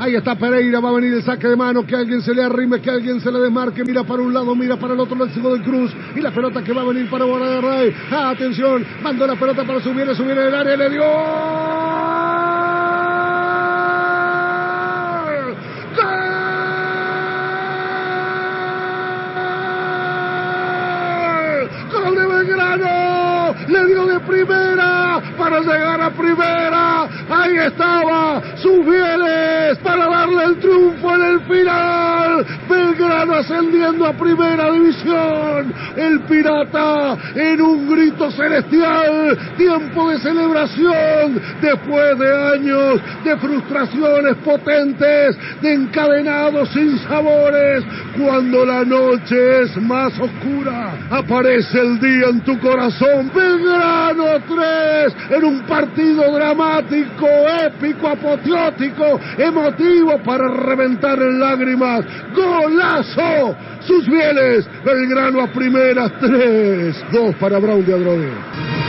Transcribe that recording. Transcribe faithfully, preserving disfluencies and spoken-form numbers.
Ahí está Pereira, va a venir el saque de mano, que alguien se le arrime, que alguien se le desmarque, mira para un lado, mira para el otro, el segundo del Cruz, y la pelota que va a venir para Guardarray. Ah, atención, mandó la pelota para subir, subir en el área, le dio. ¡Gol de Belgrano! Le dio de primera para llegar a primera. Ahí estaba Susbieles para darle el triunfo en el final. Belgrano ascendiendo a primera división. El Pirata en un grito celestial. Tiempo de celebración después de años de frustraciones potentes, de encadenados sin sabores. Cuando la noche es más oscura, aparece el día en tu corazón. Belgrano tres en un partido dramático, épico, apoteótico, emotivo para reventar en lágrimas. ¡Golazo! Susbieles, Belgrano a primeras, tres dos para Braulio Adrogué.